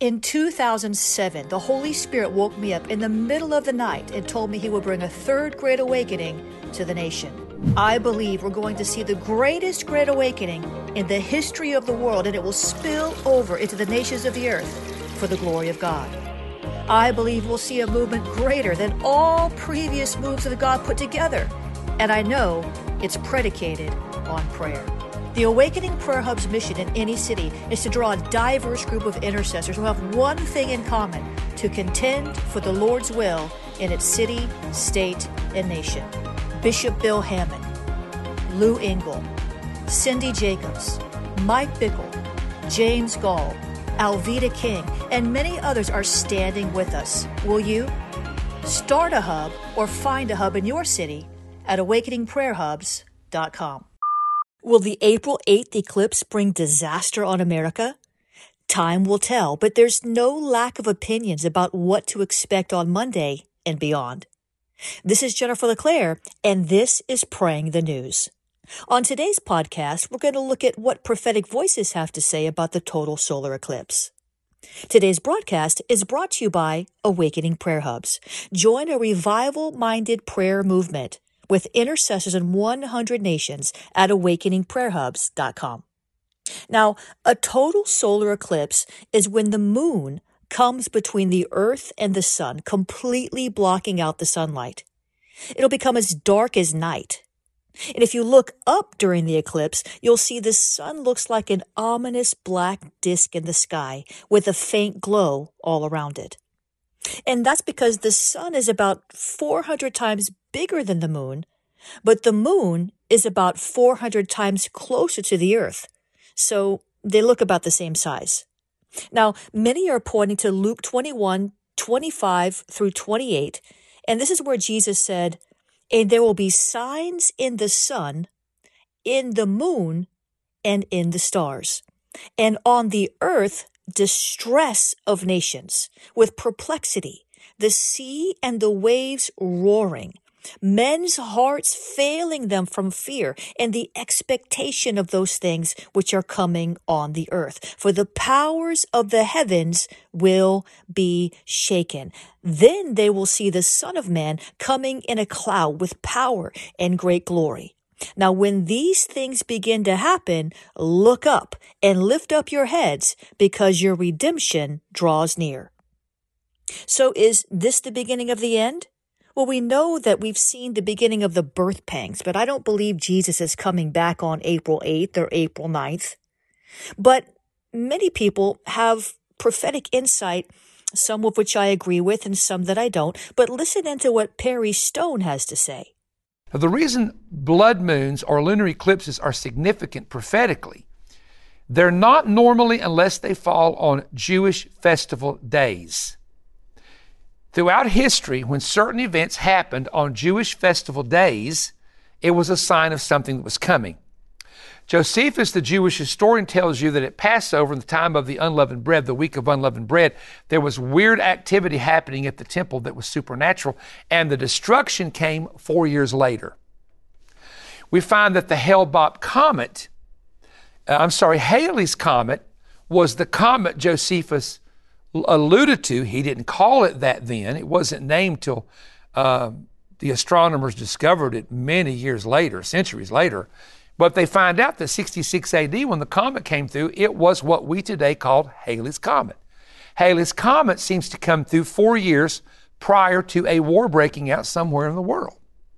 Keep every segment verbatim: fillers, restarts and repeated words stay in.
In two thousand seven, the Holy Spirit woke me up in the middle of the night and told me he would bring a third great awakening to the nation. I believe we're going to see the greatest great awakening in the history of the world, and it will spill over into the nations of the earth for the glory of God. I believe we'll see a movement greater than all previous moves of God put together, and I know it's predicated on prayer. The Awakening Prayer Hub's mission in any city is to draw a diverse group of intercessors who have one thing in common: to contend for the Lord's will in its city, state, and nation. Bishop Bill Hammond, Lou Engle, Cindy Jacobs, Mike Bickle, James Gall, Alveda King, and many others are standing with us. Will you? Start a hub or find a hub in your city at awakening prayer hubs dot com. Will the April eighth eclipse bring disaster on America? Time will tell, but there's no lack of opinions about what to expect on Monday and beyond. This is Jennifer LeClaire, and this is Praying the News. On today's podcast, we're going to look at what prophetic voices have to say about the total solar eclipse. Today's broadcast is brought to you by Awakening Prayer Hubs. Join a revival-minded prayer movement with intercessors in one hundred nations at awakening prayer hubs dot com. Now, a total solar eclipse is when the moon comes between the earth and the sun, completely blocking out the sunlight. It'll become as dark as night. And if you look up during the eclipse, you'll see the sun looks like an ominous black disk in the sky with a faint glow all around it. And that's because the sun is about four hundred times bigger than the moon, but the moon is about four hundred times closer to the earth. So they look about the same size. Now, many are pointing to Luke twenty-one, twenty-five through twenty-eight, and this is where Jesus said, "And there will be signs in the sun, in the moon, and in the stars. And on the earth, distress of nations, with perplexity, the sea and the waves roaring, men's hearts failing them from fear and the expectation of those things which are coming on the earth. For the powers of the heavens will be shaken. Then they will see the Son of Man coming in a cloud with power and great glory. Now, when these things begin to happen, look up and lift up your heads, because your redemption draws near." So is this the beginning of the end? Well, we know that we've seen the beginning of the birth pangs, but I don't believe Jesus is coming back on April eighth or April ninth. But many people have prophetic insight, some of which I agree with and some that I don't. But listen into what Perry Stone has to say. Now, the reason blood moons or lunar eclipses are significant prophetically, they're not normally unless they fall on Jewish festival days. Throughout history, when certain events happened on Jewish festival days, it was a sign of something that was coming. Josephus, the Jewish historian, tells you that at Passover, in the time of the unleavened bread, the week of unleavened bread, there was weird activity happening at the temple that was supernatural, and the destruction came four years later. We find that the Hale-Bopp comet, uh, I'm sorry, Halley's comet, was the comet Josephus alluded to. He didn't call it that then. It wasn't named till uh, the astronomers discovered it many years later, centuries later. But they find out that sixty-six A D, when the comet came through, it was what we today call Halley's Comet. Halley's Comet seems to come through four years prior to a war breaking out somewhere in the world.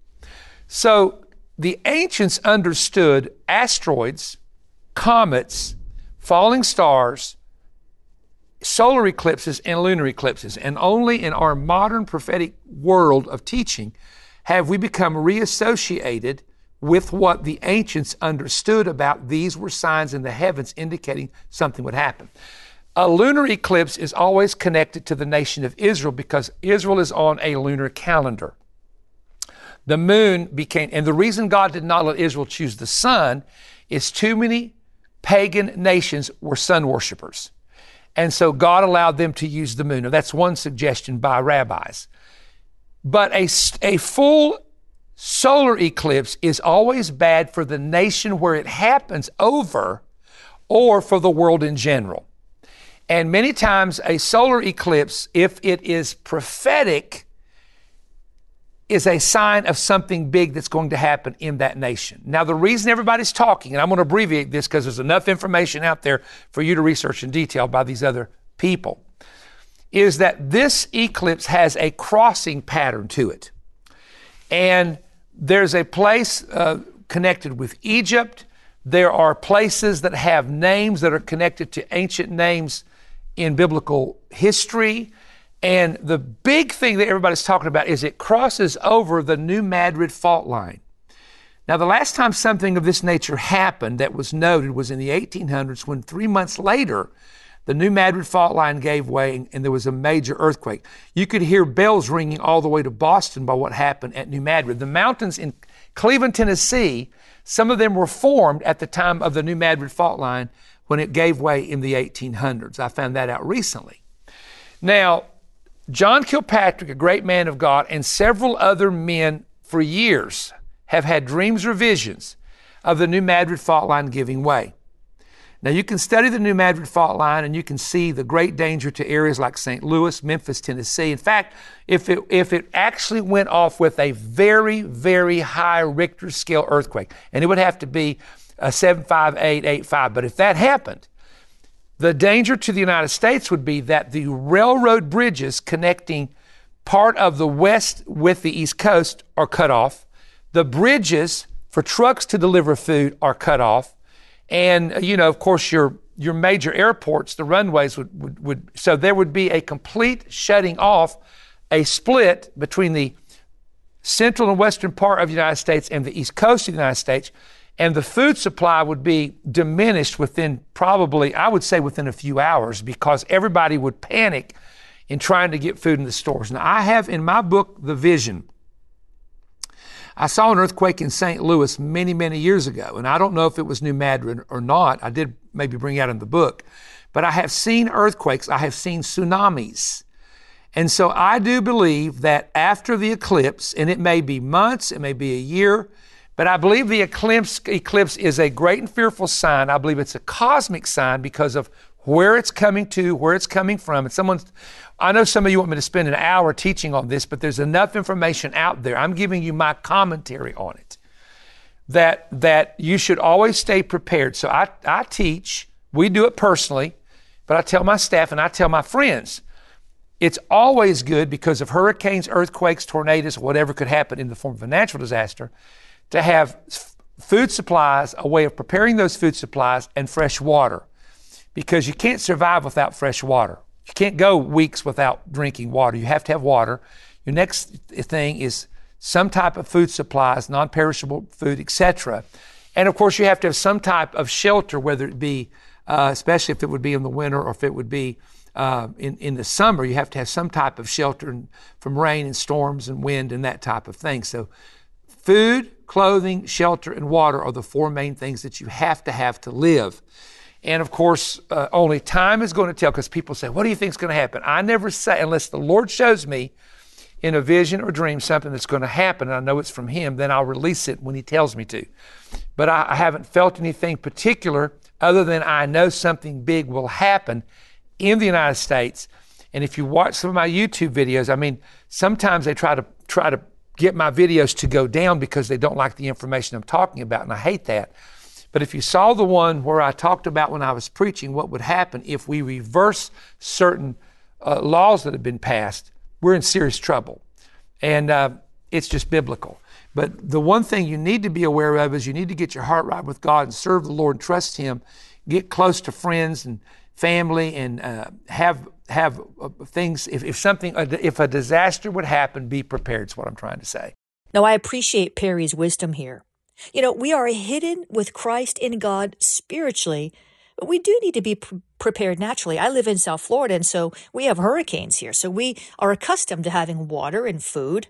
So the ancients understood asteroids, comets, falling stars, solar eclipses, and lunar eclipses. And only in our modern prophetic world of teaching have we become reassociated with what the ancients understood about these were signs in the heavens indicating something would happen. A lunar eclipse is always connected to the nation of Israel because Israel is on a lunar calendar. The moon became, and the reason God did not let Israel choose the sun is too many pagan nations were sun worshipers. And so God allowed them to use the moon. Now, that's one suggestion by rabbis. But a, a full solar eclipse is always bad for the nation where it happens over or for the world in general. And many times a solar eclipse, if it is prophetic, is a sign of something big that's going to happen in that nation. Now, the reason everybody's talking, and I'm going to abbreviate this because there's enough information out there for you to research in detail by these other people, is that this eclipse has a crossing pattern to it. And there's a place uh, connected with Egypt. There are places that have names that are connected to ancient names in biblical history. And the big thing that everybody's talking about is it crosses over the New Madrid fault line. Now, the last time something of this nature happened that was noted was in the eighteen hundreds, when three months later, the New Madrid fault line gave way and there was a major earthquake. You could hear bells ringing all the way to Boston by what happened at New Madrid. The mountains in Cleveland, Tennessee, some of them were formed at the time of the New Madrid fault line when it gave way in the eighteen hundreds. I found that out recently. Now, John Kilpatrick, a great man of God, and several other men for years have had dreams or visions of the New Madrid fault line giving way. Now, you can study the New Madrid fault line and you can see the great danger to areas like Saint Louis, Memphis, Tennessee. In fact, if it, if it actually went off with a very, very high Richter scale earthquake, and it would have to be a seven five, eight, eight five, but if that happened, the danger to the United States would be that the railroad bridges connecting part of the West with the East Coast are cut off. The bridges for trucks to deliver food are cut off. And, you know, of course, your your major airports, the runways would, would, would, so there would be a complete shutting off, a split between the central and western part of the United States and the East Coast of the United States. And the food supply would be diminished within probably, I would say within a few hours, because everybody would panic in trying to get food in the stores. Now, I have in my book, The Vision, I saw an earthquake in Saint Louis many, many years ago, and I don't know if it was New Madrid or not. I did maybe bring it out in the book, but I have seen earthquakes. I have seen tsunamis. And so I do believe that after the eclipse, and it may be months, it may be a year, but I believe the eclipse, eclipse is a great and fearful sign. I believe it's a cosmic sign because of where it's coming to, where it's coming from. And someone's, I know some of you want me to spend an hour teaching on this, but there's enough information out there. I'm giving you my commentary on it, that, that you should always stay prepared. So I, I teach, we do it personally, but I tell my staff and I tell my friends, it's always good because of hurricanes, earthquakes, tornadoes, whatever could happen in the form of a natural disaster, to have food supplies, a way of preparing those food supplies, and fresh water. Because you can't survive without fresh water. You can't go weeks without drinking water. You have to have water. Your next thing is some type of food supplies, non-perishable food, et cetera. And of course, you have to have some type of shelter, whether it be, uh, especially if it would be in the winter or if it would be uh, in, in the summer, you have to have some type of shelter from rain and storms and wind and that type of thing. So food, clothing, shelter, and water are the four main things that you have to have to live. And of course, uh, only time is going to tell, because people say, what do you think is going to happen? I never say, unless the Lord shows me in a vision or dream something that's going to happen, and I know it's from Him, then I'll release it when He tells me to. But I, I haven't felt anything particular other than I know something big will happen in the United States. And if you watch some of my YouTube videos, I mean, sometimes they try to try to get my videos to go down because they don't like the information I'm talking about, and I hate that. But if you saw the one where I talked about when I was preaching what would happen if we reverse certain uh, laws that have been passed, we're in serious trouble. And uh, it's just biblical. But the one thing you need to be aware of is you need to get your heart right with God and serve the Lord and trust Him. Get close to friends and family and uh, have have uh, things. If, if something, if a disaster would happen, be prepared is what I'm trying to say. Now, I appreciate Perry's wisdom here. You know, we are hidden with Christ in God spiritually, but we do need to be pre- prepared naturally. I live in South Florida, and so we have hurricanes here. So we are accustomed to having water and food.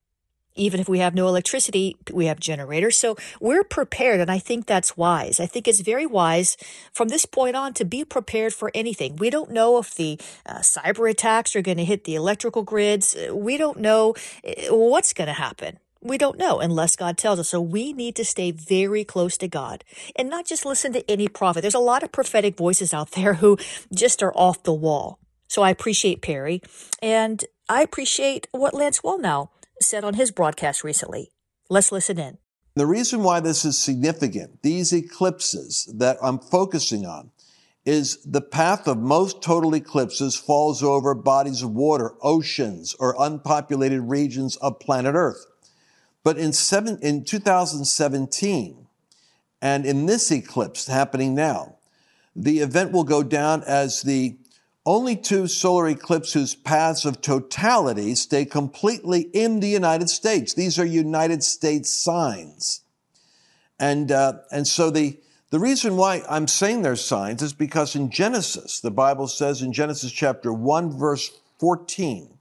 Even if we have no electricity, we have generators. So we're prepared, and I think that's wise. I think it's very wise from this point on to be prepared for anything. We don't know if the uh, cyber attacks are going to hit the electrical grids. We don't know what's going to happen. We don't know unless God tells us. So we need to stay very close to God and not just listen to any prophet. There's a lot of prophetic voices out there who just are off the wall. So I appreciate Perry, and I appreciate what Lance Wallnau said on his broadcast recently. Let's listen in. The reason why this is significant, these eclipses that I'm focusing on, is the path of most total eclipses falls over bodies of water, oceans, or unpopulated regions of planet Earth. But in, seven, in two thousand seventeen, and in this eclipse happening now, the event will go down as the only two solar eclipses whose paths of totality stay completely in the United States. These are United States signs. And, uh, and so the, the reason why I'm saying they're signs is because in Genesis, the Bible says in Genesis chapter one, verse fourteen,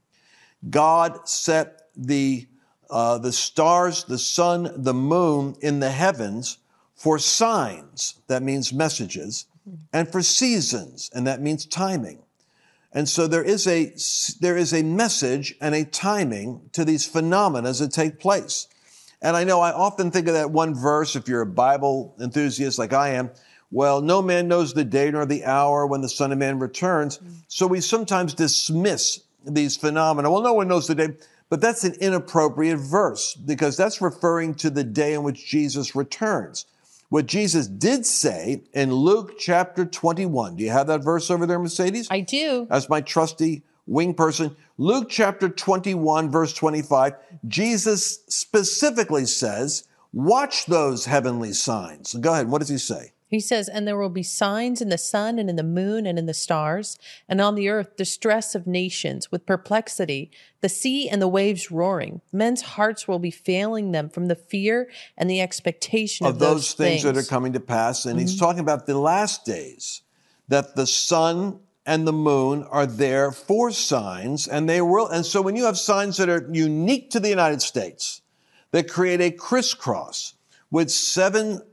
God set the, uh, the stars, the sun, the moon in the heavens for signs, that means messages, and for seasons, and that means timing. And so there is a, there is a message and a timing to these phenomena as that take place. And I know I often think of that one verse, if you're a Bible enthusiast like I am, well, no man knows the day nor the hour when the Son of Man returns. Mm-hmm. So we sometimes dismiss these phenomena. Well, no one knows the day, but that's an inappropriate verse because that's referring to the day in which Jesus returns. What Jesus did say in Luke chapter twenty-one. Do you have that verse over there, Mercedes? I do. As my trusty wing person. Luke chapter twenty-one, verse twenty-five. Jesus specifically says, watch those heavenly signs. Go ahead. What does he say? He says, and there will be signs in the sun and in the moon and in the stars, and on the earth distress of nations with perplexity, the sea and the waves roaring. Men's hearts will be failing them from the fear and the expectation of, of those, those things, things that are coming to pass. And mm-hmm. he's talking about the last days, that the sun and the moon are there for signs, and they will. And so when you have signs that are unique to the United States, that create a crisscross with seven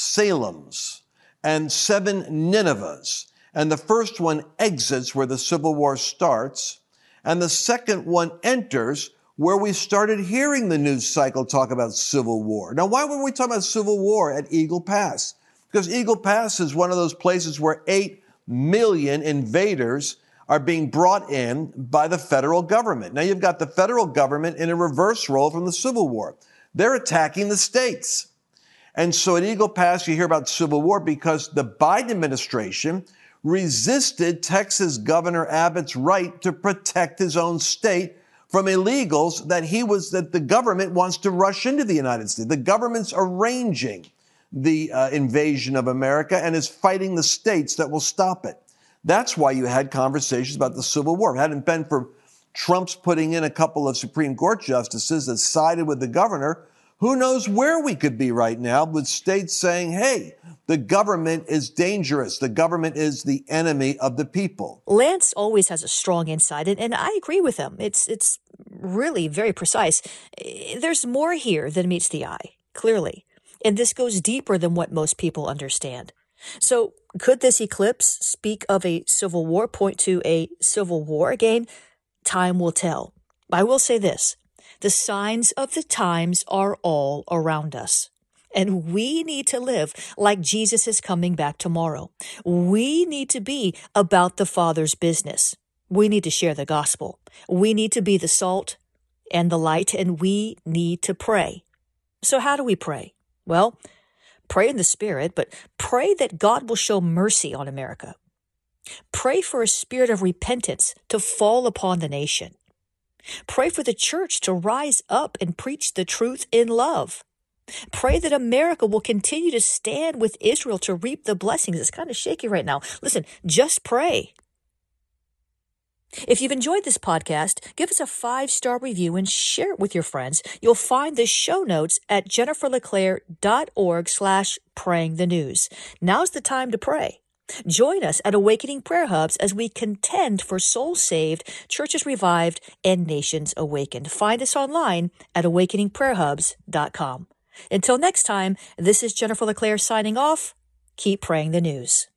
Salems, and seven Ninevehs. And the first one exits where the Civil War starts. And the second one enters where we started hearing the news cycle talk about Civil War. Now, why were we talking about Civil War at Eagle Pass? Because Eagle Pass is one of those places where eight million invaders are being brought in by the federal government. Now, you've got the federal government in a reverse role from the Civil War. They're attacking the states. And so at Eagle Pass, you hear about Civil War because the Biden administration resisted Texas Governor Abbott's right to protect his own state from illegals that he was, that the government wants to rush into the United States. The government's arranging the uh, invasion of America and is fighting the states that will stop it. That's why you had conversations about the Civil War. If it hadn't been for Trump's putting in a couple of Supreme Court justices that sided with the governor, who knows where we could be right now with states saying, hey, the government is dangerous. The government is the enemy of the people. Lance always has a strong insight, and, and I agree with him. It's, it's really very precise. There's more here than meets the eye, clearly. And this goes deeper than what most people understand. So could this eclipse speak of a civil war, point to a civil war? Again, time will tell. I will say this. The signs of the times are all around us. And we need to live like Jesus is coming back tomorrow. We need to be about the Father's business. We need to share the gospel. We need to be the salt and the light, and we need to pray. So how do we pray? Well, pray in the Spirit, but pray that God will show mercy on America. Pray for a spirit of repentance to fall upon the nation. Pray for the church to rise up and preach the truth in love. Pray that America will continue to stand with Israel to reap the blessings. It's kind of shaky right now. Listen, just pray. If you've enjoyed this podcast, give us a five-star review and share it with your friends. You'll find the show notes at jenniferleclaire.org slash praying the news. Now's the time to pray. Join us at Awakening Prayer Hubs as we contend for souls saved, churches revived, and nations awakened. Find us online at awakening prayer hubs dot com. Until next time, this is Jennifer LeClaire signing off. Keep praying the news.